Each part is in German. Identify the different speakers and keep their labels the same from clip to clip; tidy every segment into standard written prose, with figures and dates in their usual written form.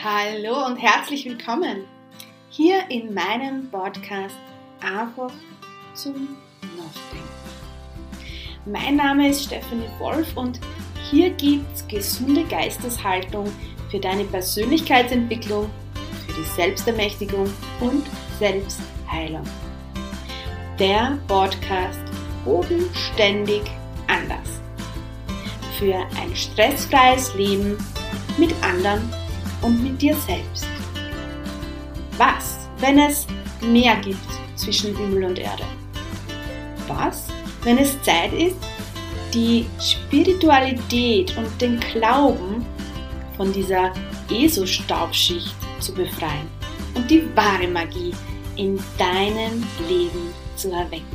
Speaker 1: Hallo und herzlich willkommen hier in meinem Podcast Einfach zum Nachdenken. Mein Name ist Stephanie Wolf und hier gibt es gesunde Geisteshaltung für deine Persönlichkeitsentwicklung, für die Selbstermächtigung und Selbstheilung. Der Podcast bodenständig anders. Für ein stressfreies Leben mit anderen und mit dir selbst. Was, wenn es mehr gibt zwischen Himmel und Erde? Was, wenn es Zeit ist, die Spiritualität und den Glauben von dieser ESO-Staubschicht zu befreien und die wahre Magie in deinem Leben zu erwecken?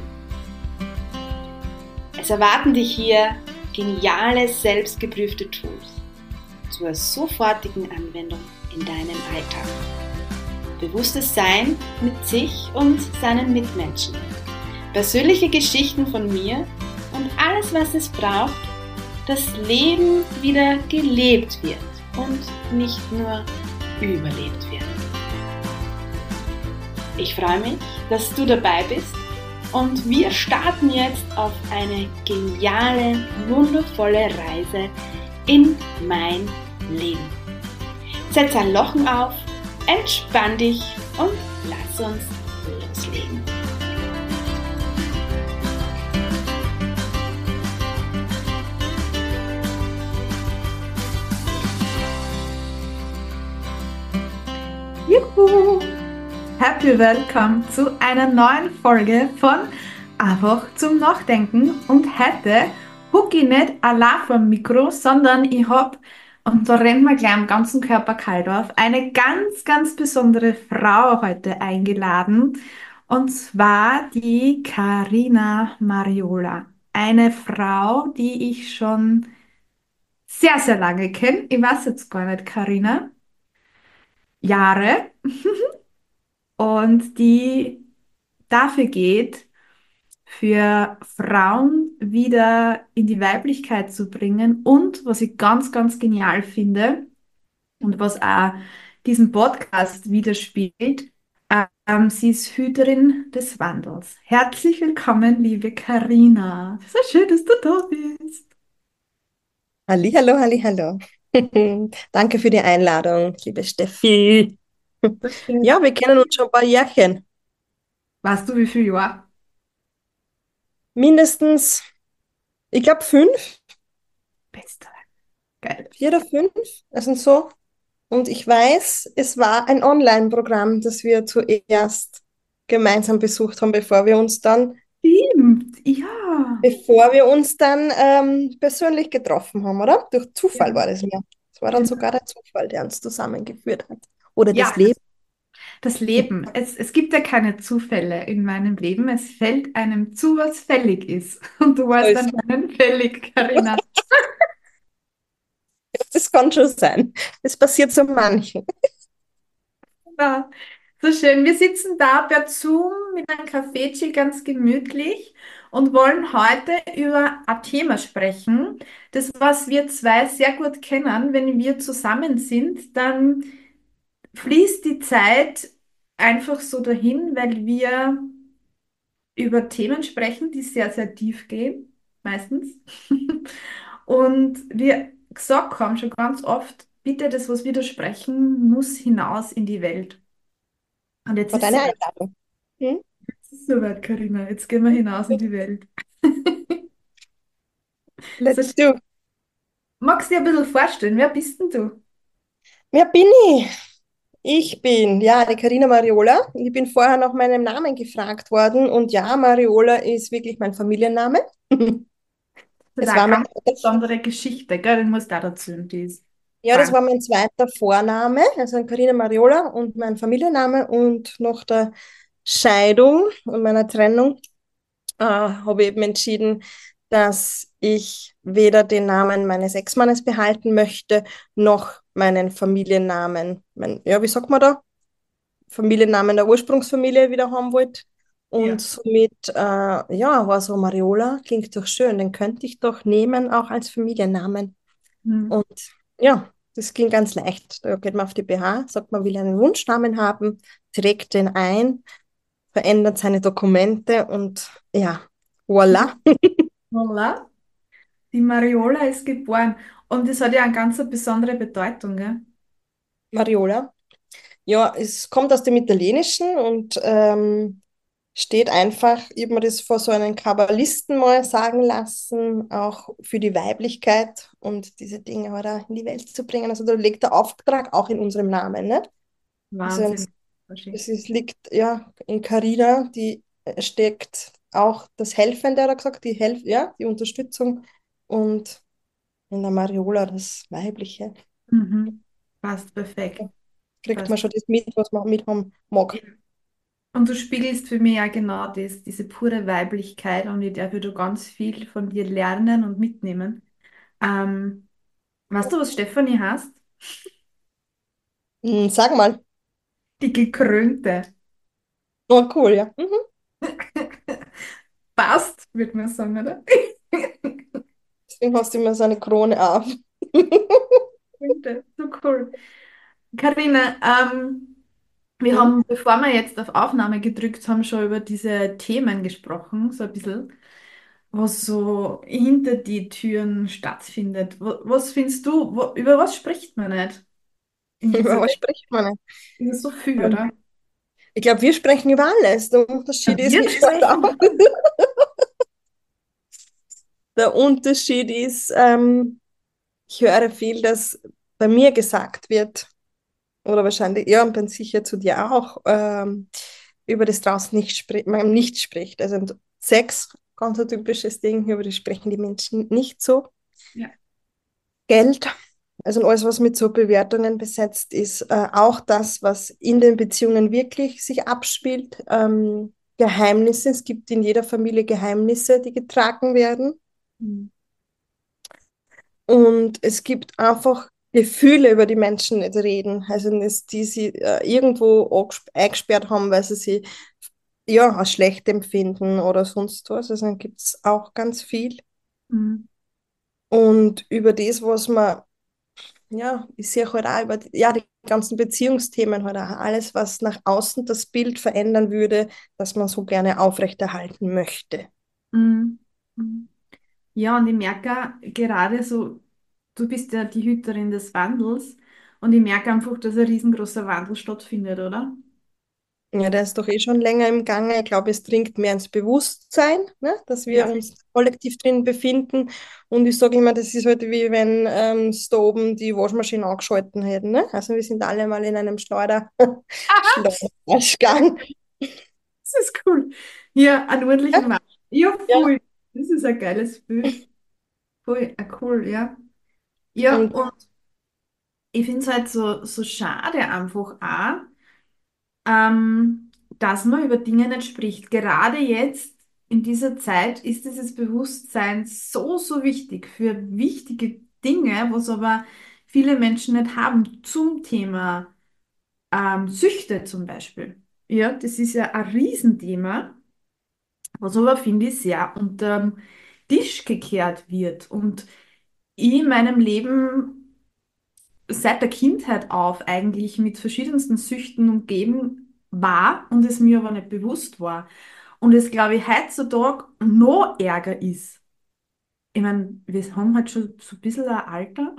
Speaker 1: Es erwarten dich hier geniale, selbstgeprüfte Tools zur sofortigen Anwendung in deinem Alltag. Bewusstes Sein mit sich und seinen Mitmenschen. Persönliche Geschichten von mir und alles, was es braucht, dass Leben wieder gelebt wird und nicht nur überlebt wird. Ich freue mich, dass du dabei bist und wir starten jetzt auf eine geniale, wundervolle Reise in mein Leben. Setz ein Lochen auf, entspann dich und lass uns loslegen.
Speaker 2: Juhu! Happy Welcome zu einer neuen Folge von Einfach zum Nachdenken. Und heute hucke ich nicht allein vor dem Mikro, sondern ich habe, und da rennt mir gleich am ganzen Körper kalt auf, eine ganz, ganz besondere Frau heute eingeladen. Und zwar die Carina Mariola. Eine Frau, die ich schon sehr, sehr lange kenne. Ich weiß jetzt gar nicht, Carina. Jahre. Und die dafür geht, für Frauen wieder in die Weiblichkeit zu bringen und was ich ganz, ganz genial finde und was auch diesen Podcast widerspiegelt, sie ist Hüterin des Wandels. Herzlich willkommen, liebe Karina. So schön, dass du da bist.
Speaker 3: Hallihallo, hallihallo. Danke für die Einladung, liebe Steffi.
Speaker 2: So schön.
Speaker 3: Ja, wir kennen uns schon ein paar Jährchen.
Speaker 2: Weißt du, wie viel Jahre?
Speaker 3: Mindestens, ich glaube 5,
Speaker 2: Bester. Geil.
Speaker 3: 4 oder 5, also so. Und ich weiß, es war ein Online-Programm, das wir zuerst gemeinsam besucht haben,
Speaker 2: Stimmt, ja.
Speaker 3: bevor wir uns dann persönlich getroffen haben, oder? Durch Zufall war das mir. Es war dann sogar der Zufall, der uns zusammengeführt hat. Oder
Speaker 2: Ja,
Speaker 3: das Leben.
Speaker 2: das Leben. Es gibt ja keine Zufälle in meinem Leben. Es fällt einem zu, was fällig ist. Und du
Speaker 3: So
Speaker 2: warst
Speaker 3: ist
Speaker 2: anscheinend fällig, Carina.
Speaker 3: Das kann schon sein. Das passiert so manchen.
Speaker 2: Ja, so schön. Wir sitzen da per Zoom mit einem Kaffeechill ganz gemütlich und wollen heute über ein Thema sprechen, das, was wir zwei sehr gut kennen. Wenn wir zusammen sind, dann fließt die Zeit einfach so dahin, weil wir über Themen sprechen, die sehr, sehr tief gehen, meistens. Und wir gesagt haben schon ganz oft, bitte, das, was wir da sprechen, muss hinaus in die Welt. Und jetzt
Speaker 3: War
Speaker 2: ist
Speaker 3: deine
Speaker 2: soweit,
Speaker 3: Einladung. Hm?
Speaker 2: jetzt ist soweit, Carina. Jetzt gehen wir hinaus in die Welt. So,
Speaker 3: Let's do.
Speaker 2: magst du dir ein bisschen vorstellen, wer bist denn du?
Speaker 3: Wer bin ich? Ich bin, ja, die Carina Mariola. Ich bin vorher nach meinem Namen gefragt worden. Und ja, Mariola ist wirklich mein Familienname.
Speaker 2: Das ist
Speaker 3: Es
Speaker 2: eine
Speaker 3: war mein,
Speaker 2: ganz besondere Geschichte, gell? Den musst du auch dazu erzählen, die ist
Speaker 3: ja, das
Speaker 2: Wahnsinn.
Speaker 3: war mein zweiter Vorname, also Carina Mariola und mein Familienname. Und nach der Scheidung und meiner Trennung habe ich eben entschieden, dass ich weder den Namen meines Ex-Mannes behalten möchte, noch meinen Familiennamen, ja, wie sagt man da? Familiennamen der Ursprungsfamilie wieder haben wollte. Und
Speaker 2: Ja.
Speaker 3: somit, ja, war so Mariola, klingt doch schön, den könnte ich doch nehmen, auch als Familiennamen.
Speaker 2: Hm.
Speaker 3: Und ja, Das ging ganz leicht. Da geht man auf die BH, sagt, man will einen Wunschnamen haben, trägt den ein, verändert seine Dokumente und ja, voilà.
Speaker 2: Voilà. Die Mariola ist geboren. Und das hat ja eine ganz besondere Bedeutung, gell?
Speaker 3: Mariola. Ja, es kommt aus dem Italienischen und steht einfach, ich habe mir das vor so einem Kabbalisten mal sagen lassen, auch für die Weiblichkeit und diese Dinge halt auch in die Welt zu bringen. Also da liegt der Auftrag auch in unserem Namen, ne? Also
Speaker 2: Wahnsinn.
Speaker 3: liegt ja in Carina, die steckt auch das Helfende, hat er gesagt, ja, die Unterstützung und in der Mariola das Weibliche.
Speaker 2: Mhm. Passt perfekt.
Speaker 3: Kriegt man
Speaker 2: Passt.
Speaker 3: schon das mit, was man mithaben mag.
Speaker 2: Und du spiegelst für mich ja genau das, diese pure Weiblichkeit und ich darf da ganz viel von dir lernen und mitnehmen. Ähm, weißt du, was Stefanie heißt?
Speaker 3: Sag mal.
Speaker 2: Die Gekrönte.
Speaker 3: Oh, cool, ja. Mhm.
Speaker 2: Passt, würde man sagen, oder?
Speaker 3: Deswegen hast du immer so eine Krone auf.
Speaker 2: Gekrönte, so cool. Karina, wir
Speaker 3: Mhm.
Speaker 2: haben, bevor wir jetzt auf Aufnahme gedrückt haben, schon über diese Themen gesprochen, so ein bisschen, was so hinter die Türen stattfindet. Was findest du, über was spricht man nicht in
Speaker 3: Über
Speaker 2: dieser
Speaker 3: was
Speaker 2: Welt?
Speaker 3: spricht man nicht?
Speaker 2: Das ist so viel,
Speaker 3: Ähm,
Speaker 2: oder?
Speaker 3: Ich glaube, wir sprechen über alles. Der Unterschied
Speaker 2: Ja,
Speaker 3: ist,
Speaker 2: wir
Speaker 3: wie gesagt, auch,
Speaker 2: sprechen.
Speaker 3: der Unterschied ist, ich höre viel, dass bei mir gesagt wird, oder wahrscheinlich, ja, und bin sicher zu dir auch, über das draußen man nicht spricht. Also Sex, ganz ein typisches Ding, über das sprechen die Menschen nicht so.
Speaker 2: Ja.
Speaker 3: Geld, also alles, was mit so Bewertungen besetzt ist, auch das, was in den Beziehungen wirklich sich abspielt. Geheimnisse, es gibt in jeder Familie Geheimnisse, die getragen werden.
Speaker 2: Mhm.
Speaker 3: Und es gibt einfach Gefühle, über die Menschen nicht reden. Also die sie irgendwo eingesperrt haben, weil sie sie ja als schlecht empfinden oder sonst was. Also dann gibt es auch ganz viel.
Speaker 2: Mhm.
Speaker 3: Und über das, was man ja, ich sehe halt auch über ja, die ganzen Beziehungsthemen halt auch alles, was nach außen das Bild verändern würde, das man so gerne aufrechterhalten möchte.
Speaker 2: Mhm. Mhm. Ja, und ich merke auch gerade so, du bist ja die Hüterin des Wandels und ich merke einfach, dass ein riesengroßer Wandel stattfindet, oder?
Speaker 3: Ja, der ist doch eh schon länger im Gange. Ich glaube, es dringt mehr ins Bewusstsein, ne, dass wir
Speaker 2: Ja.
Speaker 3: uns kollektiv drin befinden. Und ich sage immer, das ist halt wie wenn sie da oben die Waschmaschine angeschalten hätten. Ne? Also wir sind alle mal in einem Schleudergang.
Speaker 2: Das ist cool. Ja, einen ordentlichen
Speaker 3: Ja,
Speaker 2: Mann. Ja,
Speaker 3: ja.
Speaker 2: voll. Das ist ein geiles Bild. Voll, cool, ja. Ja,
Speaker 3: Und
Speaker 2: und ich finde es halt so schade einfach auch, dass man über Dinge nicht spricht. Gerade jetzt in dieser Zeit ist dieses Bewusstsein so wichtig für wichtige Dinge, was aber viele Menschen nicht haben zum Thema Süchte zum Beispiel. Ja, das ist ja ein Riesenthema, was aber, finde ich, sehr unterm Tisch gekehrt wird. Und ich in meinem Leben seit der Kindheit auf eigentlich mit verschiedensten Süchten umgeben war und es mir aber nicht bewusst war. Und es, glaube ich, heutzutage noch ärger ist. Ich meine, wir haben halt schon so ein bisschen ein Alter.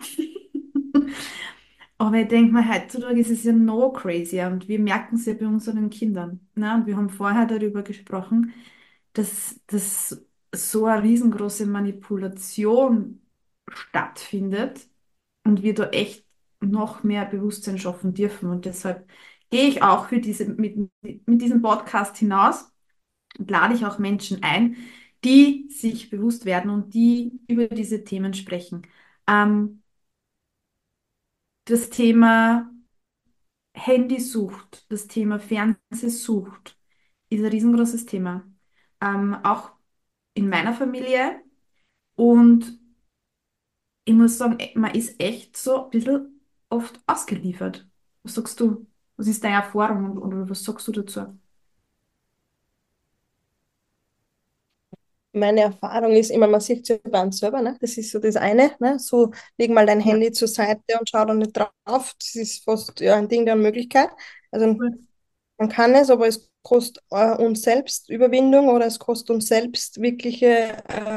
Speaker 2: Aber ich denke mal, heutzutage ist es ja noch crazier und wir merken es ja bei unseren Kindern. Ne? Und wir haben vorher darüber gesprochen, dass so eine riesengroße Manipulation stattfindet und wir da echt noch mehr Bewusstsein schaffen dürfen. Und deshalb gehe ich auch mit diesem Podcast hinaus und lade ich auch Menschen ein, die sich bewusst werden und die über diese Themen sprechen. Ähm, das Thema Handysucht, das Thema Fernsehsucht ist ein riesengroßes Thema. Auch in meiner Familie. Und ich muss sagen, man ist echt so ein bisschen oft ausgeliefert. Was sagst du? Was ist deine Erfahrung oder was sagst du dazu?
Speaker 3: meine Erfahrung ist immer, man sieht es ja bei einem selber, ne? Das ist so das eine, ne? So, leg mal dein
Speaker 2: Ja.
Speaker 3: Handy zur Seite und schau da nicht drauf. Das ist fast ja, ein Ding der Unmöglichkeit. Also man kann es, aber es kostet uns selbst Überwindung oder es kostet uns selbst wirkliche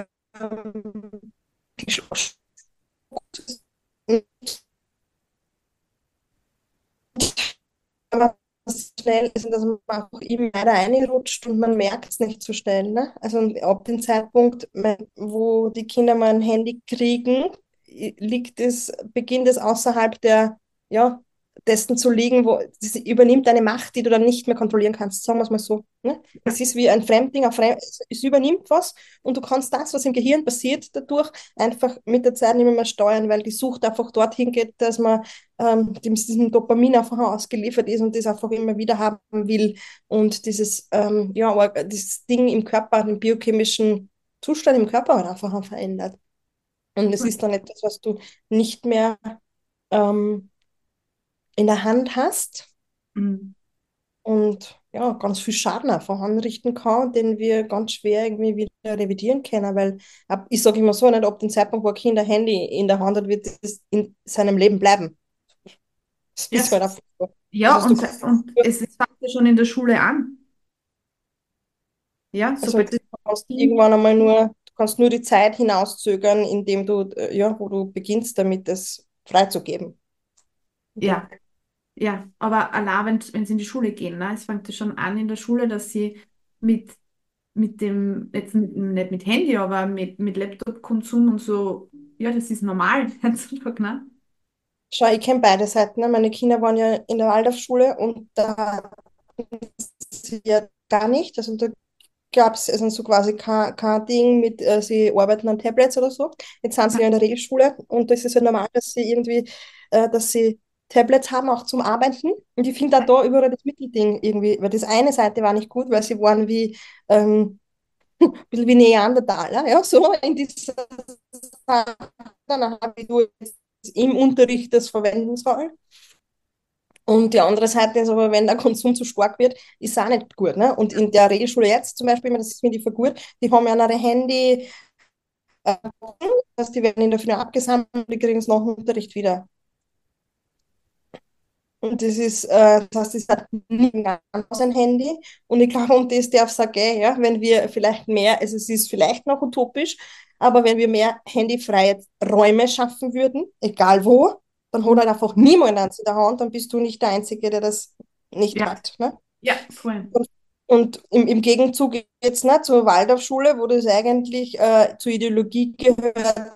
Speaker 3: aber schnell ist, dass man auch eben weiter reinrutscht und man merkt es nicht so schnell. Ne? Also ab dem Zeitpunkt, wo die Kinder mal ein Handy kriegen, beginnt es außerhalb der, ja, dessen zu liegen, wo das übernimmt eine Macht, die du dann nicht mehr kontrollieren kannst. Sagen wir es mal so. Ne? Es ist wie ein Fremdling, es übernimmt was und du kannst das, was im Gehirn passiert, dadurch einfach mit der Zeit nicht mehr steuern, weil die Sucht einfach dorthin geht, dass man diesem Dopamin einfach ausgeliefert ist und das einfach immer wieder haben will und dieses Ding im Körper, den biochemischen Zustand im Körper halt einfach verändert. Und es ist dann etwas, was du nicht mehr ähm, in der Hand hast
Speaker 2: Mhm.
Speaker 3: und ja, ganz viel Schaden einfach anrichten kann, den wir ganz schwer irgendwie wieder revidieren können, weil ich sage immer so, nicht ab dem Zeitpunkt, wo ein Kind ein Handy in der Hand hat, wird es in seinem Leben bleiben. Das
Speaker 2: Ja,
Speaker 3: ist halt einfach so.
Speaker 2: ja,
Speaker 3: Also,
Speaker 2: und es fängt ja schon in der Schule an. Ja,
Speaker 3: also
Speaker 2: sobald das
Speaker 3: du kannst
Speaker 2: Kind,
Speaker 3: irgendwann einmal du kannst nur die Zeit hinauszögern, indem du, wo du beginnst, damit es freizugeben.
Speaker 2: ja, ja, aber allein wenn sie in die Schule gehen, ne, es fängt ja schon an in der Schule, dass sie mit, mit dem, jetzt nicht mit Handy, aber mit Laptop-Konsum und so, ja, das ist normal heutzutage, ne?
Speaker 3: Schau, ich kenne beide Seiten. Ne? Meine Kinder waren ja in der Waldorfschule und da sie ja gar nicht. Also da gab es also so quasi kein Ding mit, sie arbeiten an Tablets oder so. Jetzt sind sie ja in der Regelschule und das ist ja normal, dass sie Tablets haben, auch zum Arbeiten. Und ich finde da überall das Mittelding irgendwie, weil das eine Seite war nicht gut, weil sie waren wie, ein bisschen wie Neandertaler, ja, so in dieser Sache, wie du jetzt im Unterricht das verwenden soll. Und die andere Seite ist aber, wenn der Konsum zu stark wird, ist es auch nicht gut. Ne? Und in der Regelschule jetzt zum Beispiel, das ist mir die voll gut, die haben ja ein Handy, die werden in der Früh abgesammelt, die kriegen es nach dem Unterricht wieder. Und das heißt, es hat niemand ein Handy. Und ich glaube, um das darf es auch gehen, ja, wenn wir vielleicht mehr, also es ist vielleicht noch utopisch, aber wenn wir mehr handyfreie Räume schaffen würden, egal wo, dann hat
Speaker 2: Mhm.
Speaker 3: halt einfach niemand eins in der Hand, dann bist du nicht der Einzige, der das nicht
Speaker 2: Ja,
Speaker 3: hat. Ne?
Speaker 2: ja, voll.
Speaker 3: Und im Gegenzug jetzt ne, zur Waldorfschule, wo das eigentlich zur Ideologie gehört,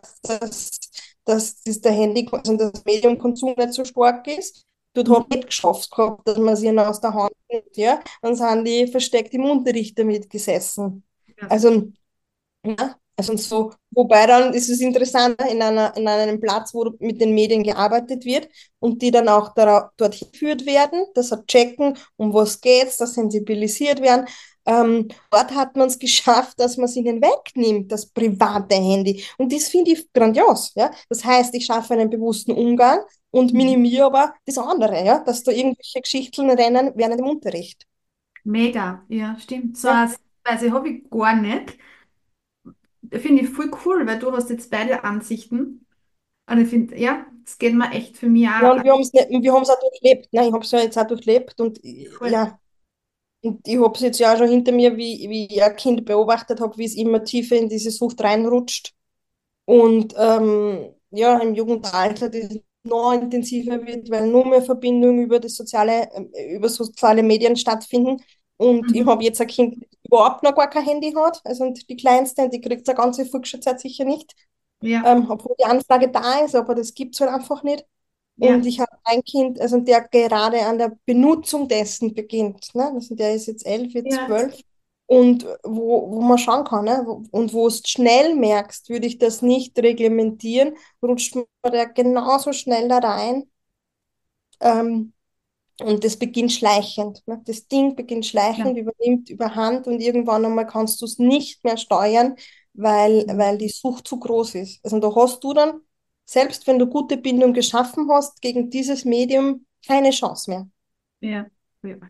Speaker 3: dass der Handy, also das Mediumkonsum nicht so stark ist. Dort habe ich
Speaker 2: Mhm.
Speaker 3: nicht geschafft gehabt, dass man sie ihnen aus der Hand nimmt, ja. Dann sind die versteckt im Unterricht damit gesessen.
Speaker 2: Ja,
Speaker 3: Also ja, also so, wobei dann ist es interessant, ne, in einem Platz, wo mit den Medien gearbeitet wird und die dann auch dorthin geführt werden, dass sie checken, um was geht's, dass sensibilisiert werden. Dort hat man es geschafft, dass man es ihnen wegnimmt, das private Handy. Und das finde ich grandios. Ja? Das heißt, ich schaffe einen bewussten Umgang und
Speaker 2: mhm.
Speaker 3: minimiere aber das andere, ja? Dass da irgendwelche Geschichten rennen während dem Unterricht.
Speaker 2: Mega, ja, stimmt. So
Speaker 3: Ja,
Speaker 2: eine Weise habe ich gar nicht. Finde ich voll cool, weil du hast jetzt beide Ansichten. Und ich finde, ja, das geht mir echt für mich
Speaker 3: ja
Speaker 2: auch
Speaker 3: und wir haben es auch durchlebt. Ne? Ich habe es ja jetzt auch durchlebt und
Speaker 2: voll.
Speaker 3: ja. Und ich habe es jetzt ja auch schon hinter mir, wie ich ein Kind beobachtet habe, wie es immer tiefer in diese Sucht reinrutscht. Und ja, im Jugendalter das noch intensiver wird, weil nur mehr Verbindungen über soziale Medien stattfinden. Und ich
Speaker 2: Mhm.
Speaker 3: habe jetzt ein Kind, das überhaupt noch gar kein Handy hat. Also und die Kleinste, und die kriegt eine ganze Volksschulzeit sicher nicht.
Speaker 2: Ja,
Speaker 3: Obwohl die Anfrage da ist, aber das gibt es halt einfach nicht. Und
Speaker 2: ja,
Speaker 3: ich habe ein Kind, also der gerade an der Benutzung dessen beginnt. Ne? Also der ist jetzt 11, wird
Speaker 2: ja,
Speaker 3: 12. Und wo man schauen kann, ne? Und wo du schnell merkst, würde ich das nicht reglementieren, rutscht man da genauso schnell da rein. Ähm, und das beginnt schleichend. Ne? Das Ding beginnt
Speaker 2: ja.
Speaker 3: schleichend, übernimmt überhand und irgendwann einmal kannst du es nicht mehr steuern, weil die Sucht zu groß ist. Also da hast du dann, selbst wenn du gute Bindung geschaffen hast, gegen dieses Medium keine Chance mehr.
Speaker 2: Ja, voll arg.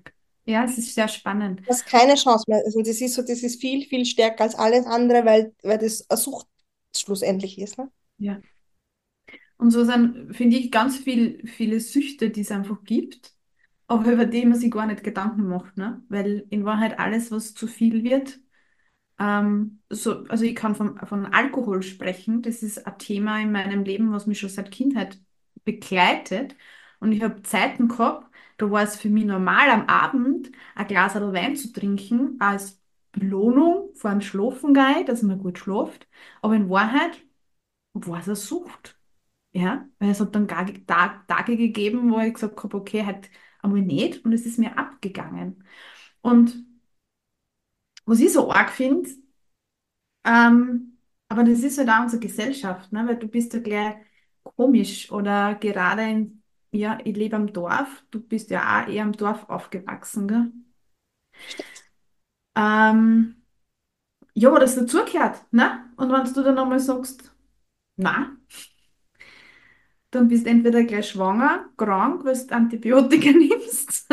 Speaker 2: Ja, es ist sehr spannend.
Speaker 3: Du hast keine Chance mehr. Also das ist so, das ist viel, viel stärker als alles andere, weil das eine Sucht schlussendlich ist. Ne?
Speaker 2: Ja. Und so sind, finde ich, ganz viele Süchte, die es einfach gibt, aber über die man sich gar nicht Gedanken macht, ne? Weil in Wahrheit alles, was zu viel wird, also ich kann von Alkohol sprechen, das ist ein Thema in meinem Leben, was mich schon seit Kindheit begleitet. Und ich habe Zeiten gehabt, da war es für mich normal, am Abend ein Glas Wein zu trinken, als Belohnung vor dem Schlafengehen, dass man gut schläft. Aber in Wahrheit war es eine Sucht. Ja, weil es hat dann gar Tage gegeben, wo ich gesagt habe, okay, halt einmal nicht und es ist mir abgegangen. Und was ich so arg finde, aber das ist halt auch unsere Gesellschaft, ne? Weil du bist ja gleich komisch oder gerade ja, ich lebe am Dorf, du bist ja auch eher am Dorf aufgewachsen, gell? Ähm, ja, aber das dazugehört, ne? Und wenn du dann einmal sagst, na, dann bist du entweder gleich schwanger, krank, weil du Antibiotika nimmst,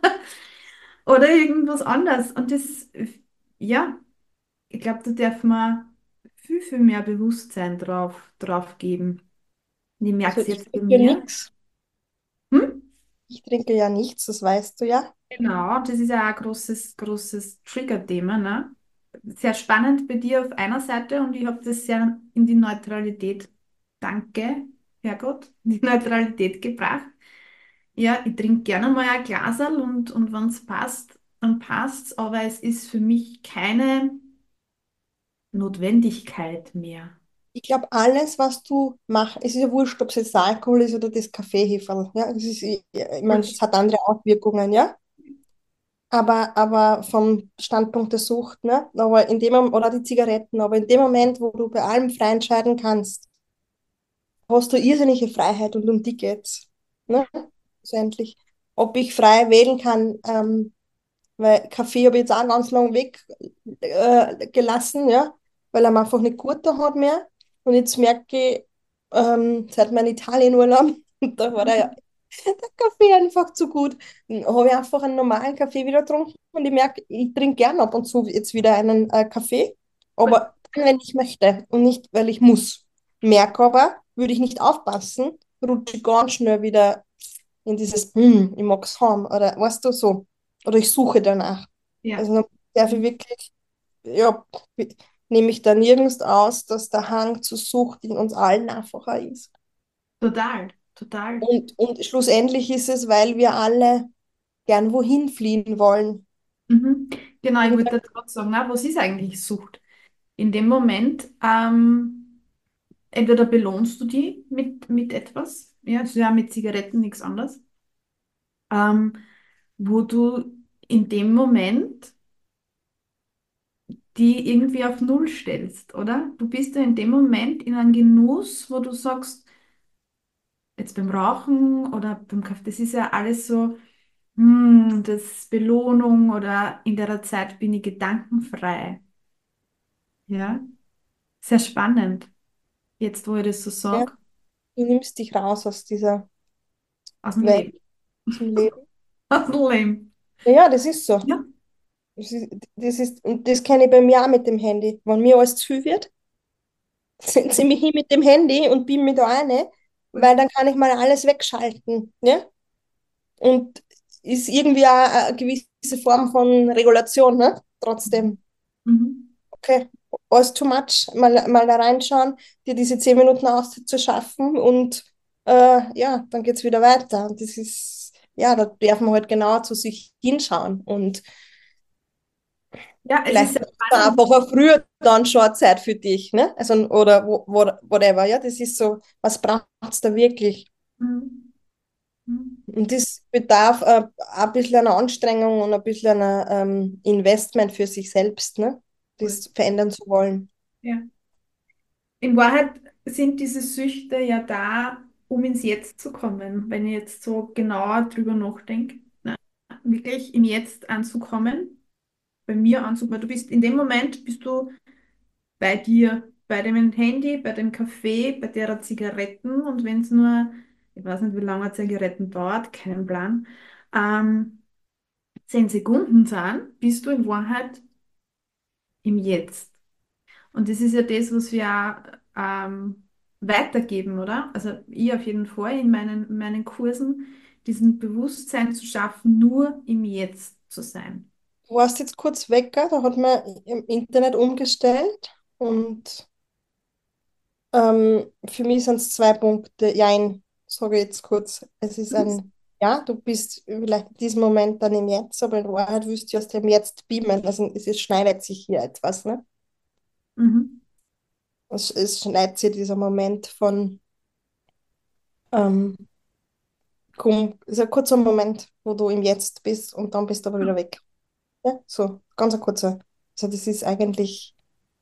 Speaker 2: oder irgendwas anderes. Und das, ja, ich glaube, da darf man viel mehr Bewusstsein drauf geben. Und ich merke
Speaker 3: Also
Speaker 2: es
Speaker 3: ich
Speaker 2: jetzt bei
Speaker 3: trinke
Speaker 2: mir.
Speaker 3: nichts.
Speaker 2: Hm?
Speaker 3: Ich trinke ja nichts, das weißt du ja.
Speaker 2: Genau, das ist ja auch ein großes Trigger-Thema, ne? Sehr spannend bei dir auf einer Seite und ich habe das sehr in die Neutralität, danke, Herrgott, in die Neutralität gebracht. Ja, ich trinke gerne mal ein Glaserl und wenn es passt, dann passt's, aber es ist für mich keine Notwendigkeit mehr.
Speaker 3: Ich glaube, alles, was du machst, es ist ja wurscht, ob es jetzt der Alkohol ist oder das Kaffeeheferl. Ja, ich meine, das hat andere Auswirkungen, ja. Aber vom Standpunkt der Sucht, ne? Aber in dem, oder die Zigaretten, aber in dem Moment, wo du bei allem frei entscheiden kannst, hast du irrsinnige Freiheit und um die geht's. Ne? Schlussendlich. Ob ich frei wählen kann, weil Kaffee habe ich jetzt auch ganz lang weg gelassen, ja, weil er mir einfach nicht gut da hat mehr. Und jetzt merke ich, seit meinem Italienurlaub, da war der Kaffee einfach zu gut. Dann habe ich einfach einen normalen Kaffee wieder getrunken und ich merke, ich trinke gern ab und zu jetzt wieder einen Kaffee, aber dann, wenn ich möchte und nicht, weil ich muss. Merke aber, würde ich nicht aufpassen, rutsche ich ganz schnell wieder in dieses, ich mag es haben, oder weißt du, so. Oder ich suche danach.
Speaker 2: Ja,
Speaker 3: Also dann darf ich wirklich, ja, nehme ich da nirgends aus, dass der Hang zur Sucht in uns allen einfacher ist.
Speaker 2: total, total.
Speaker 3: Und schlussendlich ist es, weil wir alle gern wohin fliehen wollen.
Speaker 2: Mhm. Genau, ich
Speaker 3: Und
Speaker 2: wollte gerade sagen, na, was ist eigentlich Sucht? In dem Moment, entweder belohnst du die mit etwas, ja, also ja mit Zigaretten nichts anderes, ähm, wo du in dem Moment die irgendwie auf Null stellst, oder? Du bist ja in dem Moment in einem Genuss, wo du sagst, jetzt beim Rauchen oder beim Kaffee, das ist ja alles so, das ist Belohnung oder in der Zeit bin ich gedankenfrei. Ja, sehr spannend, jetzt wo ich das so
Speaker 3: ja,
Speaker 2: sage,
Speaker 3: du nimmst dich raus aus dieser
Speaker 2: aus dem
Speaker 3: Welt
Speaker 2: Leben.
Speaker 3: zum Leben.
Speaker 2: Aus dem Leben.
Speaker 3: Ja, das ist so.
Speaker 2: Ja.
Speaker 3: Und das kenne ich bei mir auch mit dem Handy. Wenn mir alles zu viel wird, setze ich mich hin mit dem Handy und beam mich da eine, weil dann kann ich mal alles wegschalten. Ja? Und ist irgendwie auch eine gewisse Form von Regulation, ne? Trotzdem.
Speaker 2: Mhm.
Speaker 3: Okay, alles too much, mal da reinschauen, dir diese 10 Minuten auszuschaffen und ja, dann geht es wieder weiter. Und das ist, ja, da darf man halt genauer zu sich hinschauen und
Speaker 2: Ja, es ist
Speaker 3: vielleicht
Speaker 2: sehr
Speaker 3: ist da
Speaker 2: spannend.
Speaker 3: einfach auch früher dann schon eine Zeit für dich, ne? Also, oder whatever, ja, das ist so, was braucht es da wirklich?
Speaker 2: Mhm. Mhm.
Speaker 3: Und das bedarf ein bisschen einer Anstrengung und ein bisschen einer Investment für sich selbst, ne?
Speaker 2: Voll.
Speaker 3: Das verändern zu wollen.
Speaker 2: Ja. In Wahrheit sind diese Süchte ja da, um ins Jetzt zu kommen. Wenn ich jetzt so genauer drüber nachdenke, ne? Wirklich im Jetzt anzukommen, bei mir anzukommen. Du bist in dem Moment, bist du bei dir, bei dem Handy, bei dem Kaffee, bei der Zigaretten und wenn es nur, ich weiß nicht, wie lange Zigaretten dauert, keinen Plan, 10 Sekunden sind, bist du in Wahrheit im Jetzt. Und das ist ja das, was wir auch weitergeben, oder? Also ich auf jeden Fall in meinen Kursen, diesen Bewusstsein zu schaffen, nur im Jetzt zu sein.
Speaker 3: Du warst jetzt kurz weg, gell? Da hat man im Internet umgestellt und für mich sind es zwei Punkte. Jein, sage ich jetzt kurz. Es ist ein, ja, du bist vielleicht in diesem Moment dann im Jetzt, aber in Wahrheit wirst du aus dem Jetzt beamen. Also es schneidet sich hier etwas, ne?
Speaker 2: Mhm.
Speaker 3: Es schneidet sich dieser Moment von, ähm, ist ein kurzer Moment, wo du im Jetzt bist und dann bist du aber wieder weg. Ja, so, ganz ein kurzer. Also das ist eigentlich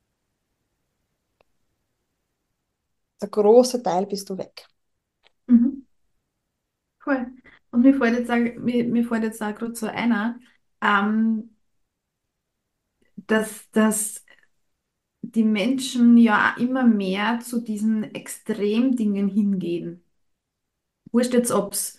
Speaker 3: der große Teil bist du weg.
Speaker 2: Mhm. Cool. Und mir fällt jetzt auch gerade so einer, ähm, dass die Menschen ja auch immer mehr zu diesen Extremdingen hingehen. Wurscht jetzt, ob es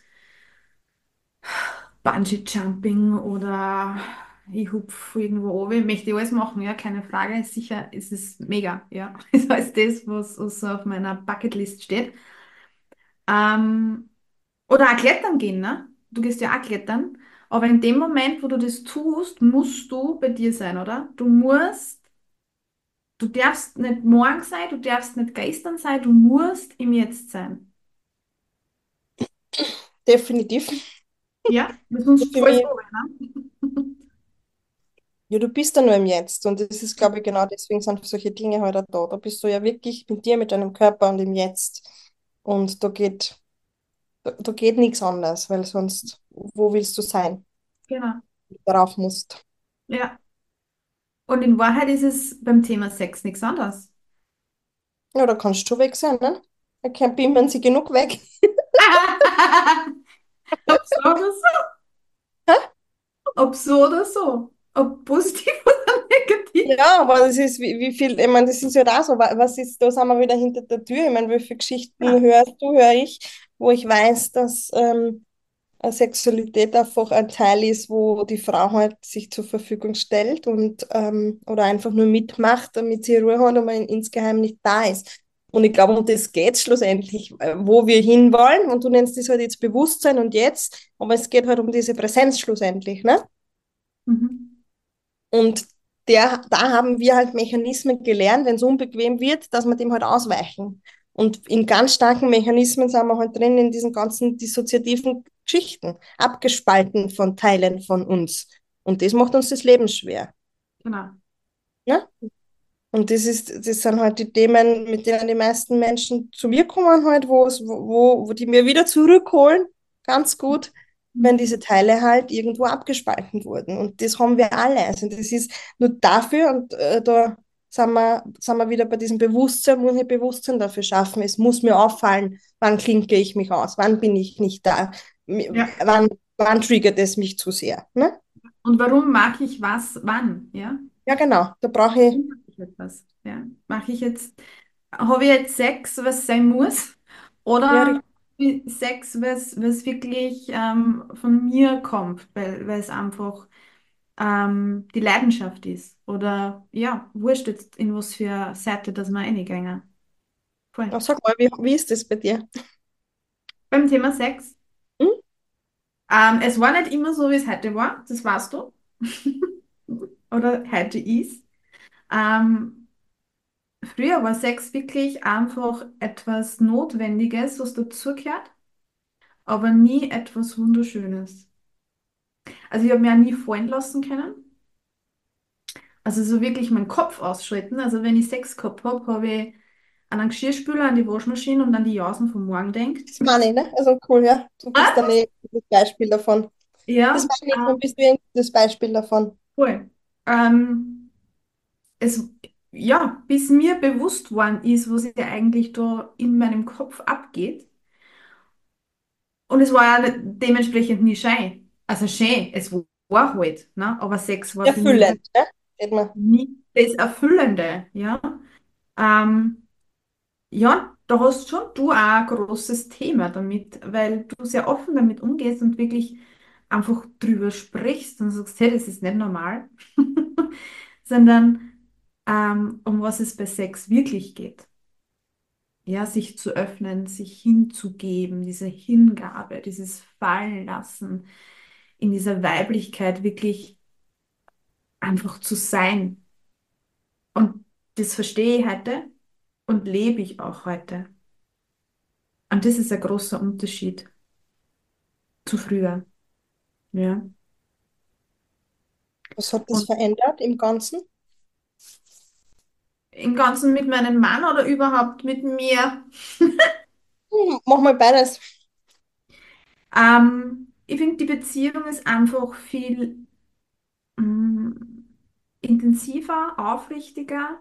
Speaker 2: Bungee-Jumping oder ich hupf irgendwo oben, ich möchte alles machen, ja, keine Frage. Sicher ist es mega, ja. Ist alles das, was so auf meiner Bucketlist steht. Ähm, oder auch klettern gehen, ne? Du gehst ja auch klettern. Aber in dem Moment, wo du das tust, musst du bei dir sein, oder? Du darfst nicht morgen sein, du darfst nicht gestern sein, du musst im Jetzt sein.
Speaker 3: Definitiv.
Speaker 2: Ja? Weil sonst
Speaker 3: Für
Speaker 2: fällst
Speaker 3: mich,
Speaker 2: du runter, ne?
Speaker 3: ja, du bist ja nur im Jetzt und das ist, glaube ich, genau deswegen sind solche Dinge halt auch da. Da bist du ja wirklich mit dir, mit deinem Körper und im Jetzt. Und da geht nichts anderes, weil sonst, wo willst du sein?
Speaker 2: Genau.
Speaker 3: Darauf musst.
Speaker 2: Ja. Und in Wahrheit ist es beim Thema Sex nichts anderes.
Speaker 3: Ja, da kannst du weg sein, ne? Da kann beamen sie genug weg.
Speaker 2: Ob so oder so. Ob so oder so. Ob positiv oder negativ.
Speaker 3: Ja, aber das ist wie viel, ich meine, das ist ja da so, was ist, da sind wir wieder hinter der Tür. Ich meine, wie viele Geschichten
Speaker 2: Ja,
Speaker 3: hörst du, höre ich, wo ich weiß, dass Sexualität einfach ein Teil ist, wo die Frau halt sich zur Verfügung stellt und oder einfach nur mitmacht, damit sie Ruhe hat und man insgeheim nicht da ist. Und ich glaube, um das geht es schlussendlich, wo wir hinwollen. Und du nennst das halt jetzt Bewusstsein und jetzt, aber es geht halt um diese Präsenz schlussendlich, ne?
Speaker 2: mhm.
Speaker 3: Und da haben wir halt Mechanismen gelernt, wenn es unbequem wird, dass wir dem halt ausweichen. Und in ganz starken Mechanismen sind wir halt drin in diesen ganzen dissoziativen Geschichten, abgespalten von Teilen von uns. Und das macht uns das Leben schwer.
Speaker 2: Genau.
Speaker 3: Ne? Und das sind halt die Themen, mit denen die meisten Menschen zu mir kommen, halt, wo die mir wieder zurückholen, ganz gut, wenn
Speaker 2: Mhm.
Speaker 3: diese Teile halt irgendwo abgespalten wurden. Und das haben wir alle. Also das ist nur dafür, und da sind wir wieder bei diesem Bewusstsein, muss ich Bewusstsein dafür schaffen. Es muss mir auffallen, wann klinke ich mich aus, wann bin ich nicht da,
Speaker 2: Ja.
Speaker 3: wann triggert es mich zu sehr. Ne?
Speaker 2: Und warum mag ich was wann? Ja?
Speaker 3: Ja, genau. Da brauche ich,
Speaker 2: Warum mache ich etwas? Ja? Habe ich jetzt Sex, was sein muss?
Speaker 3: ja,
Speaker 2: Oder Sex, was wirklich von mir kommt, weil es einfach die Leidenschaft ist? Oder ja, wurscht jetzt, in was für eine Seite das wir reingehen. Voll.
Speaker 3: sag mal, wie ist das bei dir?
Speaker 2: Beim Thema Sex,
Speaker 3: Hm?
Speaker 2: es war nicht immer so, wie es heute war, das weißt du. Oder heute ist. Ähm, Früher war Sex wirklich einfach etwas Notwendiges, was dazugehört, aber nie etwas Wunderschönes. Also ich habe mich auch nie fallen lassen können. Also so wirklich meinen Kopf ausschalten. Also wenn ich Sex gehabt habe, habe ich an einen Geschirrspüler, an die Waschmaschine und an die Jausen vom Morgen denkt.
Speaker 3: Das meine ich, ne? Also cool, ja. Du bist dann
Speaker 2: Ah,
Speaker 3: eh das Beispiel davon. Das
Speaker 2: ja,
Speaker 3: meine ich, dann bist du eh das Beispiel davon.
Speaker 2: cool. Ähm, es, ja, bis mir bewusst worden ist, was ja eigentlich da in meinem Kopf abgeht. Und es war ja dementsprechend nie schön. Also schön, es war halt, ne? Aber Sex war für mich
Speaker 3: Erfüllend, ne? Geht mir.
Speaker 2: nie das Erfüllende, ja. Ähm, ja, da hast schon du auch ein großes Thema damit, weil du sehr offen damit umgehst und wirklich einfach drüber sprichst und sagst, hey, das ist nicht normal, sondern um was es bei Sex wirklich geht. Ja, sich zu öffnen, sich hinzugeben, diese Hingabe, dieses Fallenlassen, in dieser Weiblichkeit wirklich einfach zu sein. Und das verstehe ich heute und lebe ich auch heute. Und das ist ein großer Unterschied zu früher. Ja.
Speaker 3: Was hat das
Speaker 2: Und
Speaker 3: verändert im Ganzen?
Speaker 2: im Ganzen mit meinem Mann oder überhaupt mit mir.
Speaker 3: Mach mal beides.
Speaker 2: Ich finde, die Beziehung ist einfach viel mm, intensiver, aufrichtiger.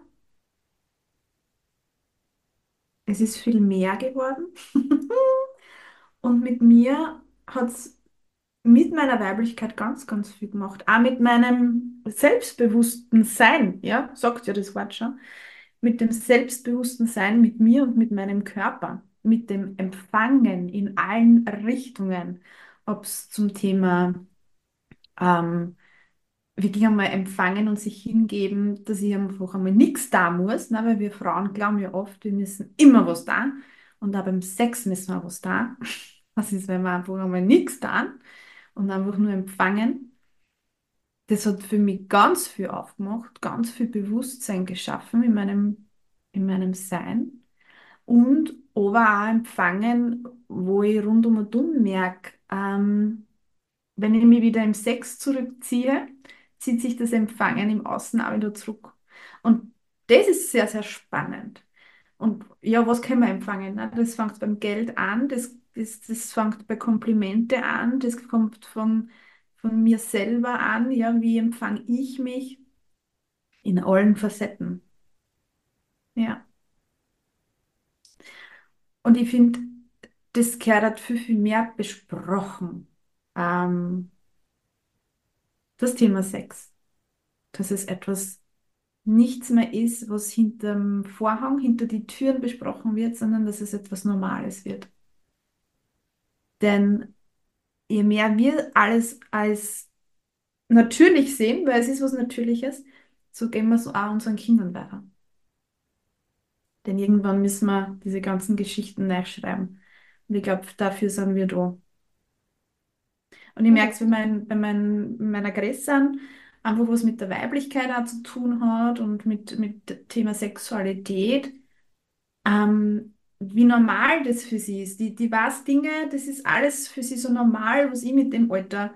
Speaker 2: Es ist viel mehr geworden. Und mit mir hat es mit meiner Weiblichkeit ganz, ganz viel gemacht. Auch mit meinem selbstbewussten Sein, ja, sagt ja das Wort schon. Mit dem selbstbewussten Sein mit mir und mit meinem Körper. Mit dem Empfangen in allen Richtungen. Ob es zum Thema ähm, wirklich einmal empfangen und sich hingeben, dass ich einfach einmal nichts da muss, ne? Weil wir Frauen glauben ja oft, wir müssen immer was da und auch beim Sex müssen wir was da. Was ist, wenn wir einfach einmal nichts da und einfach nur empfangen? Das hat für mich ganz viel aufgemacht, ganz viel Bewusstsein geschaffen in meinem Sein und aber auch empfangen, wo ich rundum und um merke, wenn ich mich wieder im Sex zurückziehe, zieht sich das Empfangen im Außen auch wieder zurück. Und das ist sehr, sehr spannend. Und ja, was können wir empfangen? Ne? Das fängt beim Geld an, das fängt bei Komplimente an, das kommt von mir selber an. Ja, wie empfange ich mich in allen Facetten? Ja. Und ich finde, das gehört halt viel, viel mehr besprochen. Ähm, das Thema Sex. Das ist etwas nichts mehr ist, was hinterm Vorhang, hinter die Türen besprochen wird, sondern dass es etwas Normales wird. Denn je mehr wir alles als natürlich sehen, weil es ist was Natürliches, so gehen wir so auch unseren Kindern weiter. Denn irgendwann müssen wir diese ganzen Geschichten nachschreiben. Und ich glaube, dafür sind wir da. Und ich merke es bei meiner Grässern, einfach was mit der Weiblichkeit auch zu tun hat und mit Thema Sexualität. Wie normal das für sie ist. Die weiß Dinge, das ist alles für sie so normal, was ich mit dem Alter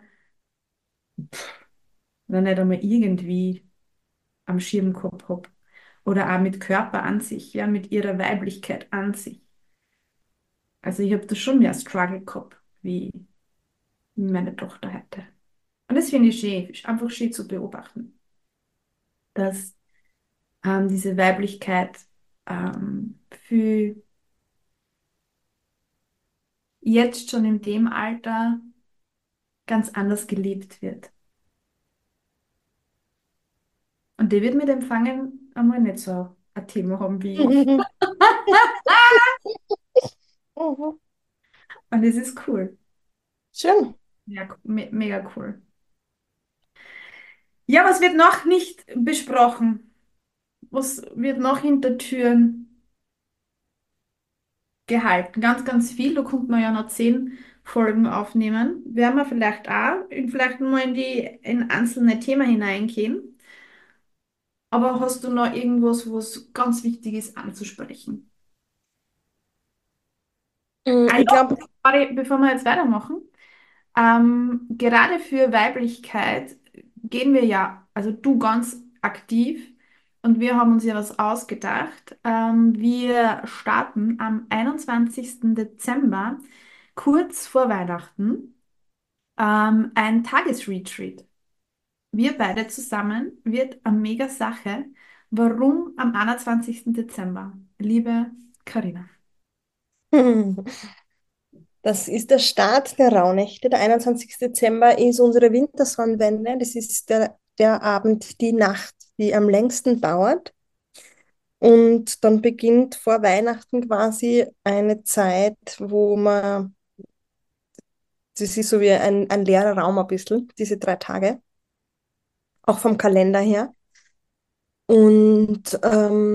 Speaker 2: noch nicht einmal irgendwie am Schirm gehabt habe. Oder auch mit Körper an sich, ja, mit ihrer Weiblichkeit an sich. Also ich habe da schon mehr Struggle gehabt, wie meine Tochter heute. Und das finde ich schön, ist einfach schön zu beobachten, dass diese Weiblichkeit für jetzt schon in dem Alter ganz anders gelebt wird. Und die wird mit Empfangen einmal nicht so ein Thema haben wie ich.
Speaker 3: Mhm. Mhm.
Speaker 2: Und das ist cool.
Speaker 3: Schön.
Speaker 2: Ja, mega cool. Ja, was wird noch nicht besprochen? Was wird noch hinter Türen gehalten? Ganz, ganz viel. Da kommt man ja noch 10 Folgen aufnehmen. Werden wir vielleicht auch vielleicht mal in einzelne Themen hineingehen. Aber hast du noch irgendwas, was ganz wichtig ist anzusprechen? Ah
Speaker 3: Ich
Speaker 2: ja,
Speaker 3: glaube,
Speaker 2: bevor wir jetzt weitermachen. Gerade für Weiblichkeit gehen wir ja, also du ganz aktiv und wir haben uns ja was ausgedacht. Wir starten am 21. Dezember, kurz vor Weihnachten, ein Tagesretreat. Wir beide zusammen wird eine mega Sache. Warum am 21. Dezember? Liebe Karina.
Speaker 3: das ist der Start der Rauhnächte. Der 21. Dezember ist unsere Wintersonnenwende. Das ist der Abend, die Nacht, die am längsten dauert. Und dann beginnt vor Weihnachten quasi eine Zeit, wo man das ist so wie ein leerer Raum ein bisschen, diese 3 Tage, auch vom Kalender her. Und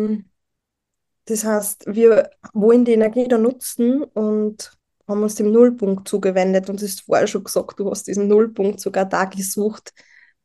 Speaker 3: das heißt, wir wollen die Energie da nutzen und haben uns dem Nullpunkt zugewendet. Und du hast vorher schon gesagt, du hast diesen Nullpunkt sogar da gesucht,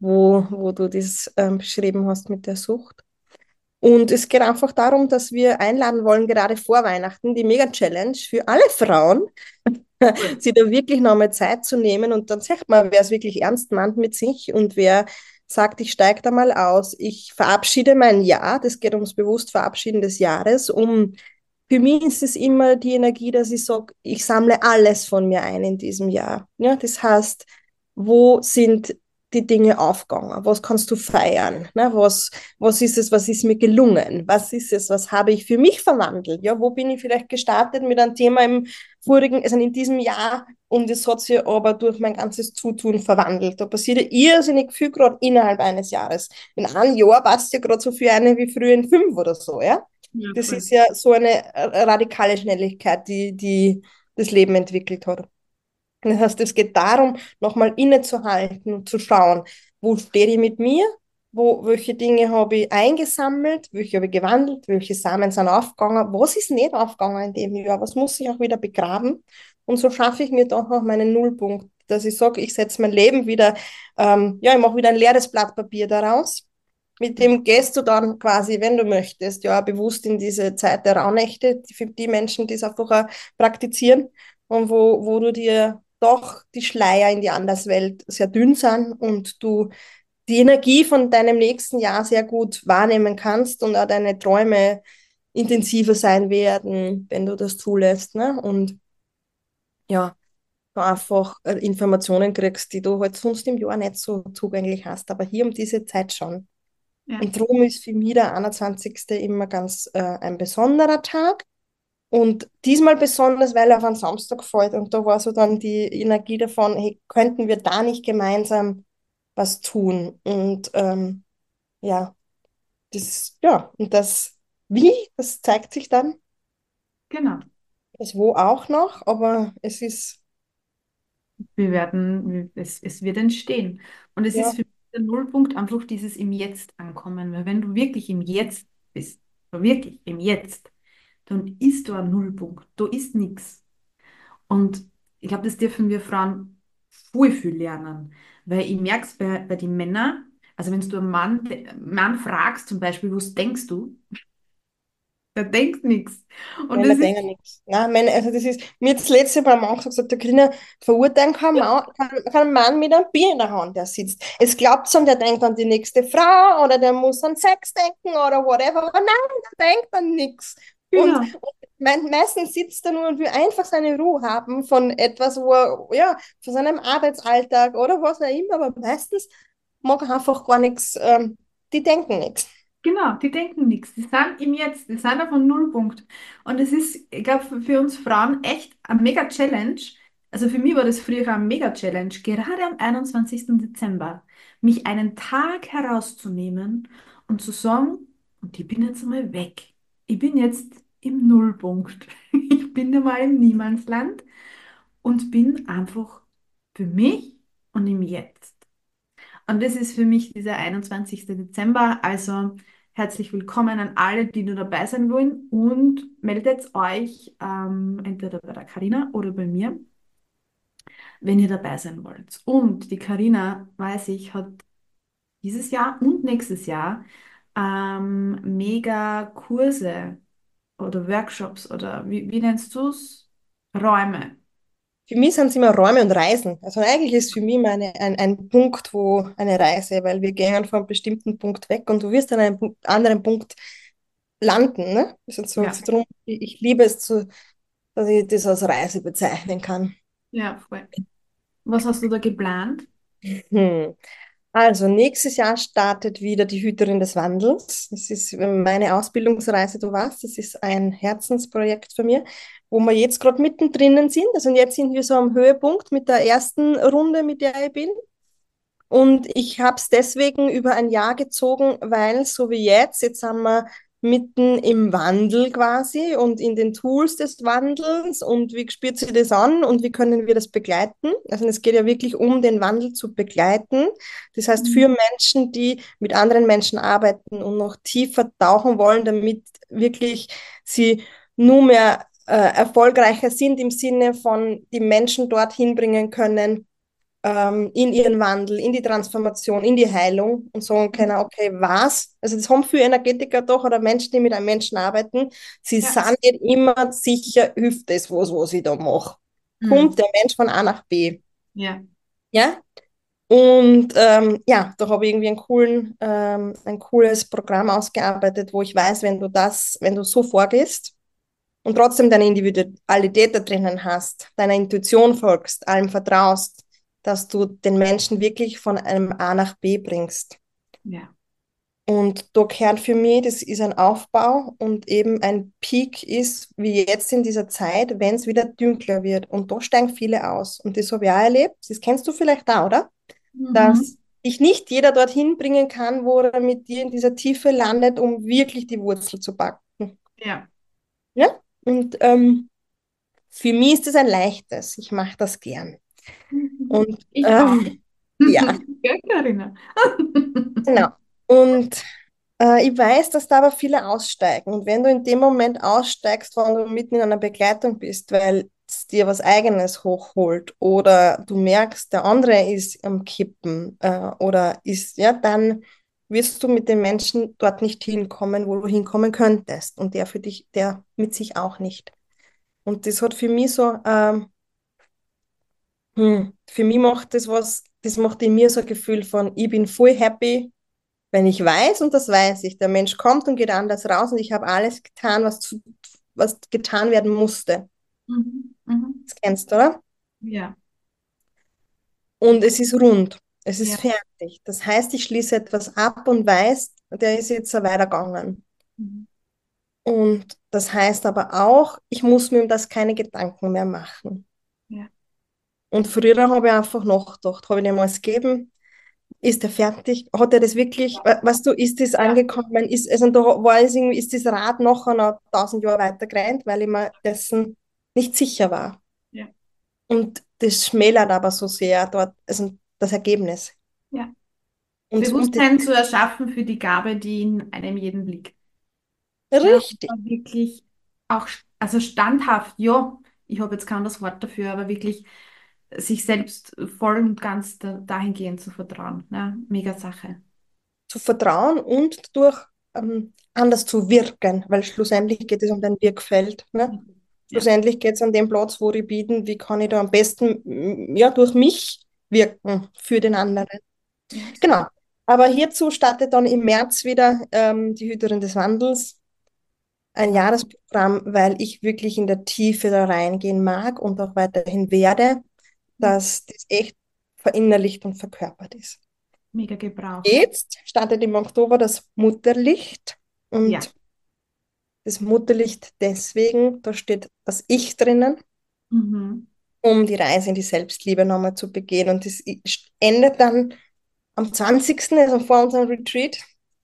Speaker 3: wo du das beschrieben hast mit der Sucht. Und es geht einfach darum, dass wir einladen wollen, gerade vor Weihnachten, die Mega-Challenge für alle Frauen, sich da wirklich nochmal Zeit zu nehmen. Und dann sagt man, wer es wirklich ernst meint mit sich und wer sagt, ich steige da mal aus, ich verabschiede mein Jahr, das geht ums bewusst Verabschieden des Jahres, für mich ist es immer die Energie, dass ich sage, ich sammle alles von mir ein in diesem Jahr. Ja, das heißt, wo sind die Dinge aufgegangen? Was kannst du feiern? Ne? Was ist es, was ist mir gelungen? Was ist es, was habe ich für mich verwandelt? Ja, wo bin ich vielleicht gestartet mit einem Thema im vorigen, also in diesem Jahr und es hat sich aber durch mein ganzes Zutun verwandelt. Da passiert ja irrsinnig viel gerade innerhalb eines Jahres. In einem Jahr passt ja gerade so viel eine wie früher in 5 oder so, ja?
Speaker 2: Ja,
Speaker 3: Das
Speaker 2: voll.
Speaker 3: ist ja so eine radikale Schnelligkeit, die das Leben entwickelt hat. Das heißt, es geht darum, nochmal innezuhalten und zu schauen, wo stehe ich mit mir, welche Dinge habe ich eingesammelt, welche habe ich gewandelt, welche Samen sind aufgegangen, was ist nicht aufgegangen in dem Jahr, was muss ich auch wieder begraben. Und so schaffe ich mir doch auch meinen Nullpunkt, dass ich sage, ich setze mein Leben wieder, ja, ich mache wieder ein leeres Blatt Papier daraus. Mit dem gehst du dann quasi, wenn du möchtest, ja, bewusst in diese Zeit der Rauhnächte, für die Menschen, die es einfach auch praktizieren und wo du dir doch die Schleier in die Anderswelt sehr dünn sind und du die Energie von deinem nächsten Jahr sehr gut wahrnehmen kannst und auch deine Träume intensiver sein werden, wenn du das zulässt, ne? Und ja, du einfach Informationen kriegst, die du halt sonst im Jahr nicht so zugänglich hast, aber hier um diese Zeit schon.
Speaker 2: Ja,
Speaker 3: Und darum ist für mich der 21. immer ganz ein besonderer Tag. Und diesmal besonders, weil er auf einen Samstag fällt. Und da war so dann die Energie davon, hey, könnten wir da nicht gemeinsam was tun? Und ja, und das Wie, das zeigt sich dann,
Speaker 2: genau.
Speaker 3: das Wo auch noch, aber es ist,
Speaker 2: Es wird entstehen. Und es ist
Speaker 3: ja,
Speaker 2: für mich der Nullpunkt einfach dieses im Jetzt ankommen. Weil wenn du wirklich im Jetzt bist, so wirklich im Jetzt, dann ist da ein Nullpunkt. Da ist nichts. Und ich glaube, das dürfen wir Frauen voll viel lernen. Weil ich merke es bei den Männern, also wenn du einen Mann fragst zum Beispiel, was denkst du? Der denkt nichts. Und
Speaker 3: Männer
Speaker 2: das ist,
Speaker 3: denken nichts. Nein, Männer, also das ist, mir hat das letzte Mal Mann gesagt, der Grüne verurteilen kann einen Mann mit einem Bier in der Hand, der sitzt. Es glaubt schon, der denkt an die nächste Frau oder der muss an Sex denken oder whatever, aber nein, der denkt an nichts.
Speaker 2: genau,
Speaker 3: Und meistens sitzt er nur und will einfach seine Ruhe haben von etwas, wo er, ja, von seinem Arbeitsalltag oder was auch immer, aber meistens mag er einfach gar nichts, die denken nichts.
Speaker 2: genau, die denken nichts. Die sind im Jetzt, die sind auf einem Nullpunkt. Und es ist, ich glaube, für uns Frauen echt eine Mega-Challenge. Also für mich war das früher eine Mega-Challenge, gerade am 21. Dezember, mich einen Tag herauszunehmen und zu sagen, und ich bin jetzt einmal weg. Ich bin jetzt im Nullpunkt. Ich bin einmal im Niemandsland und bin einfach für mich und im Jetzt. Und das ist für mich dieser 21. Dezember. Also herzlich willkommen an alle, die nur dabei sein wollen. Und meldet euch entweder bei der Karina oder bei mir, wenn ihr dabei sein wollt. Und die Karina, weiß ich, hat dieses Jahr und nächstes Jahr mega Kurse oder Workshops oder wie nennst du es? Räume.
Speaker 3: Für mich sind es immer Räume und Reisen. Also eigentlich ist für mich immer ein Punkt, wo eine Reise, weil wir gehen von einem bestimmten Punkt weg und du wirst an einem anderen Punkt landen. Ne? Das ist so,
Speaker 2: Ja,
Speaker 3: so drum, ich liebe es, dass ich das als Reise bezeichnen kann.
Speaker 2: ja, voll. Was hast du da geplant?
Speaker 3: Hm. Also nächstes Jahr startet wieder die Hüterin des Wandels. Das ist meine Ausbildungsreise, du weißt, das ist ein Herzensprojekt von mir, wo wir jetzt gerade mittendrin sind. Also jetzt sind wir so am Höhepunkt mit der ersten Runde, mit der ich bin. Und ich habe es deswegen über ein Jahr gezogen, weil so wie jetzt haben wir mitten im Wandel quasi und in den Tools des Wandels und wie spürt sich das an und wie können wir das begleiten? Also es geht ja wirklich um den Wandel zu begleiten. Das heißt, für
Speaker 2: Mhm.
Speaker 3: Menschen, die mit anderen Menschen arbeiten und noch tiefer tauchen wollen, damit wirklich sie nur mehr erfolgreicher sind im Sinne von die Menschen dorthin bringen können, in ihren Wandel, in die Transformation, in die Heilung und sagen können, okay, was? Also das haben viele Energetiker doch oder Menschen, die mit einem Menschen arbeiten, sie
Speaker 2: Ja.
Speaker 3: sind nicht immer sicher, hilft das was ich da mache. Kommt
Speaker 2: Mhm.
Speaker 3: der Mensch von A nach B.
Speaker 2: Ja.
Speaker 3: Ja? Und ja, da habe ich irgendwie ein cooles Programm ausgearbeitet, wo ich weiß, wenn du so vorgehst und trotzdem deine Individualität da drinnen hast, deiner Intuition folgst, allem vertraust, dass du den Menschen wirklich von einem A nach B bringst.
Speaker 2: Ja.
Speaker 3: Und da gehört für mich, das ist ein Aufbau und eben ein Peak ist, wie jetzt in dieser Zeit, wenn es wieder dunkler wird. Und da steigen viele aus. Und das habe ich auch erlebt. Das kennst du vielleicht auch, oder?
Speaker 2: Mhm.
Speaker 3: Dass dich nicht jeder dorthin bringen kann, wo er mit dir in dieser Tiefe landet, um wirklich die Wurzel zu packen.
Speaker 2: Ja.
Speaker 3: Ja? Und für mich ist es ein leichtes. Ich mache das gern.
Speaker 2: Mhm.
Speaker 3: Und
Speaker 2: Ich auch.
Speaker 3: ja,
Speaker 2: Ja, Carina.
Speaker 3: genau. Und ich weiß, dass da aber viele aussteigen. Und wenn du in dem Moment aussteigst, wenn du mitten in einer Begleitung bist, weil es dir was Eigenes hochholt oder du merkst, der andere ist am Kippen oder ist, ja, dann wirst du mit den Menschen dort nicht hinkommen, wo du hinkommen könntest. Und der für dich, der mit sich auch nicht. Und das hat für mich so, für mich macht das was, das macht in mir so ein Gefühl von, ich bin voll happy, wenn ich weiß, und das weiß ich, der Mensch kommt und geht anders raus und ich habe alles getan, was getan werden musste.
Speaker 2: Mhm. Mhm.
Speaker 3: Das kennst du, oder?
Speaker 2: Ja.
Speaker 3: Und es ist rund, es ist
Speaker 2: Ja.
Speaker 3: fertig. Das heißt, ich schließe etwas ab und weiß, der ist jetzt so weitergegangen.
Speaker 2: Mhm.
Speaker 3: Und das heißt aber auch, ich muss mir um das keine Gedanken mehr machen.
Speaker 2: Ja.
Speaker 3: Und früher habe ich einfach nachgedacht, habe ich dem alles gegeben, ist er fertig? Hat er das wirklich, weißt du, ist das
Speaker 2: Ja.
Speaker 3: angekommen? Ist, also da war es irgendwie, ist das Rad nachher noch 1000 Jahre weiter gerannt, weil ich mir dessen nicht sicher war.
Speaker 2: Ja.
Speaker 3: Und das schmälert aber so sehr dort, also das Ergebnis.
Speaker 2: Ja.
Speaker 3: Und das
Speaker 2: Bewusstsein zu erschaffen für die Gabe, die in einem jeden liegt. Ja, und
Speaker 3: richtig
Speaker 2: da wirklich auch, also standhaft, ja, ich habe jetzt kein anderes Wort dafür, aber wirklich sich selbst voll und ganz dahingehend zu vertrauen. Ja, mega Sache.
Speaker 3: zu vertrauen und dadurch anders zu wirken, weil schlussendlich geht es um dein Wirkfeld. Ne?
Speaker 2: Ja,
Speaker 3: Schlussendlich geht es an den Platz, wo ich bieten, wie kann ich da am besten ja, durch mich wirken für den anderen.
Speaker 2: ja,
Speaker 3: Genau. Aber hierzu startet dann im März wieder die Hüterin des Wandels, ein
Speaker 2: wow.
Speaker 3: Jahresprogramm, weil ich wirklich in der Tiefe da reingehen mag und auch weiterhin werde,
Speaker 2: Ja,
Speaker 3: dass das echt verinnerlicht und verkörpert ist.
Speaker 2: mega gebraucht.
Speaker 3: Jetzt startet im Oktober das Mutterlicht
Speaker 2: Ja.
Speaker 3: und das Mutterlicht deswegen, da steht das Ich drinnen,
Speaker 2: Mhm.
Speaker 3: um die Reise in die Selbstliebe nochmal zu begehen. Und das endet dann am 20., also vor unserem Retreat.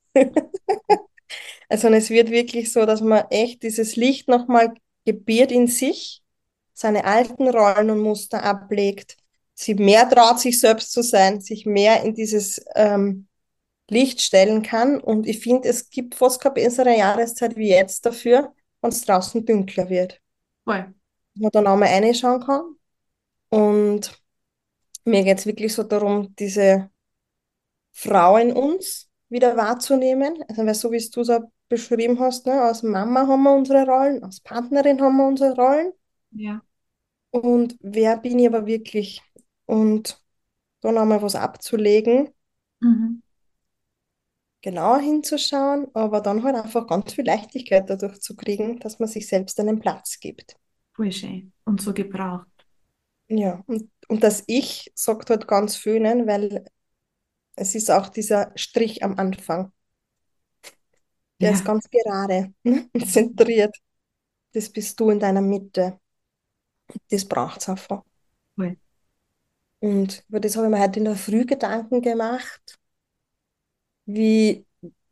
Speaker 3: Also es wird wirklich so, dass man echt dieses Licht nochmal gebiert in sich, seine alten Rollen und Muster ablegt, sie mehr traut, sich selbst zu sein, sich mehr in dieses Licht stellen kann. Und ich finde, es gibt fast keine bessere Jahreszeit wie jetzt dafür, wenn es draußen dunkler wird.
Speaker 2: Voll.
Speaker 3: Wo man dann auch mal reinschauen kann. Und mir geht es wirklich so darum, diese Frau in uns wieder wahrzunehmen. Also, weil so wie du es auch beschrieben hast, ne, als Mama haben wir unsere Rollen, als Partnerin haben wir unsere Rollen.
Speaker 2: Ja.
Speaker 3: Und wer bin ich aber wirklich? Und dann einmal was abzulegen,
Speaker 2: Mhm.
Speaker 3: genauer hinzuschauen, aber dann halt einfach ganz viel Leichtigkeit dadurch zu kriegen, dass man sich selbst einen Platz gibt.
Speaker 2: Voll schön. Und so gebraucht.
Speaker 3: Ja, und das Ich sagt halt ganz viel, ne, weil es ist auch dieser Strich am Anfang. Der ist
Speaker 2: Ja.
Speaker 3: ganz gerade, ne, und zentriert. Das bist du in deiner Mitte. Das braucht es einfach.
Speaker 2: Voll.
Speaker 3: Und über das habe ich mir heute in der Früh Gedanken gemacht, wie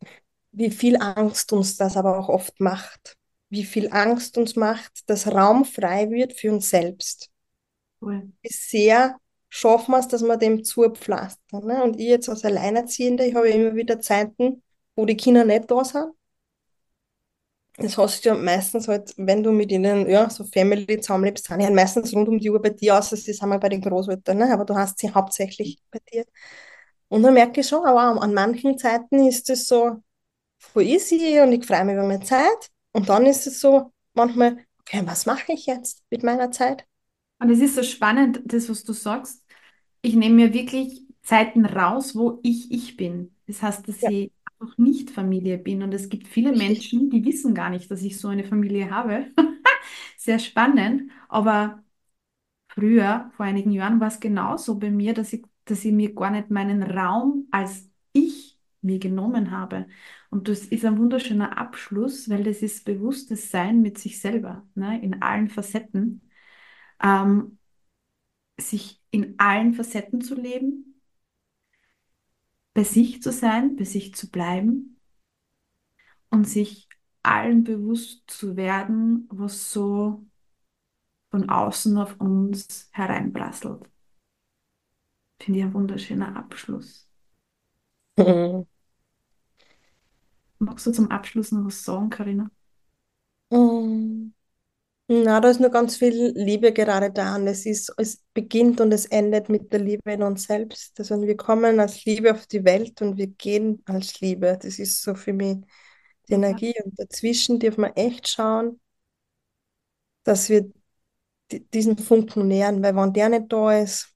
Speaker 3: wie viel Angst uns das aber auch oft macht. Wie viel Angst uns macht, dass Raum frei wird für uns selbst.
Speaker 2: Cool.
Speaker 3: Wie sehr schaffen wir es, dass wir dem zupflastern. Ne? Und ich jetzt als Alleinerziehende, ich habe ja immer wieder Zeiten, wo die Kinder nicht da sind. Das hast du ja meistens halt, wenn du mit ihnen, ja, so Family zusammenlebst, sind die halt meistens rund um die Uhr bei dir, außer sie sind mal bei den Großeltern, ne? Aber du hast sie hauptsächlich bei dir. Und dann merke ich schon, aber an manchen Zeiten ist es so voll easy und ich freue mich über meine Zeit. Und dann ist es so manchmal, okay, was mache ich jetzt mit meiner Zeit?
Speaker 2: Und es ist so spannend, das, was du sagst. Ich nehme mir wirklich Zeiten raus, wo ich bin. Das heißt, dass
Speaker 3: Ja,
Speaker 2: ich einfach nicht Familie bin. Und es gibt viele
Speaker 3: richtig.
Speaker 2: Menschen, die wissen gar nicht, dass ich so eine Familie habe. Sehr spannend. Aber früher, vor einigen Jahren, war es genauso bei mir, dass ich mir gar nicht meinen Raum als ich mir genommen habe. Und das ist ein wunderschöner Abschluss, weil das ist bewusstes Sein mit sich selber, ne, in allen Facetten. Ähm, sich in allen Facetten zu leben, bei sich zu sein, bei sich zu bleiben und sich allen bewusst zu werden, was so von außen auf uns hereinprasselt. Finde ich ein wunderschöner Abschluss.
Speaker 3: Mhm.
Speaker 2: Magst du zum Abschluss noch was sagen, Karina?
Speaker 3: Mm. Na, da ist nur ganz viel Liebe gerade da und es beginnt und es endet mit der Liebe in uns selbst. Also wir kommen als Liebe auf die Welt und wir gehen als Liebe. Das ist so für mich die
Speaker 2: Ja,
Speaker 3: Energie. Und dazwischen dürfen wir echt schauen, dass wir diesen Funken nähern, weil wenn der nicht da ist,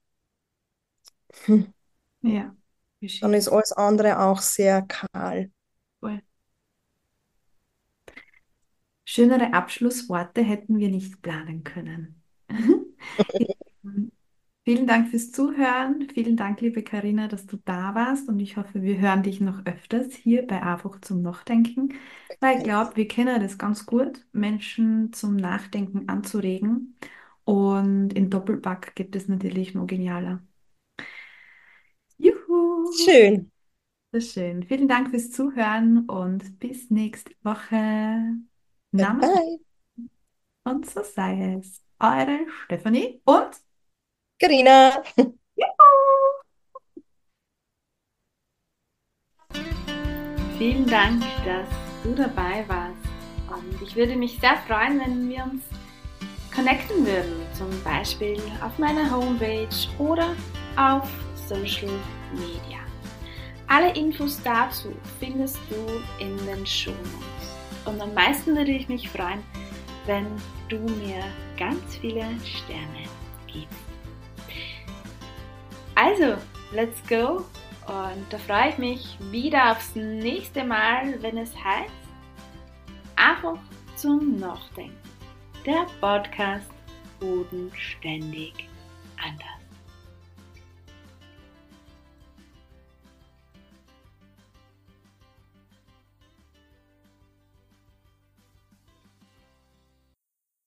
Speaker 2: ja, wie
Speaker 3: dann
Speaker 2: schön.
Speaker 3: ist alles andere auch sehr kahl.
Speaker 2: Voll. Schönere Abschlussworte hätten wir nicht planen können. Vielen Dank fürs Zuhören. Vielen Dank, liebe Karina, dass du da warst. Und ich hoffe, wir hören dich noch öfters hier bei Einfach zum Nachdenken, weil ich glaube, wir kennen das ganz gut, Menschen zum Nachdenken anzuregen. Und in Doppelpack geht es natürlich noch genialer. Juhu!
Speaker 3: Schön.
Speaker 2: Sehr schön. Vielen Dank fürs Zuhören und bis nächste Woche.
Speaker 3: Bye
Speaker 2: Namaste
Speaker 3: bye.
Speaker 2: und so sei es. Eure Stefanie und
Speaker 3: Carina.
Speaker 2: Juhu!
Speaker 1: Vielen Dank, dass du dabei warst. Und ich würde mich sehr freuen, wenn wir uns connecten würden, zum Beispiel auf meiner Homepage oder auf Social Media. Alle Infos dazu findest du in den Shownotes. Und am meisten würde ich mich freuen, wenn du mir ganz viele Sterne gibst. Also, let's go! Und da freue ich mich wieder aufs nächste Mal, wenn es heißt, einfach zum Nachdenken. Der Podcast bodenständig anders.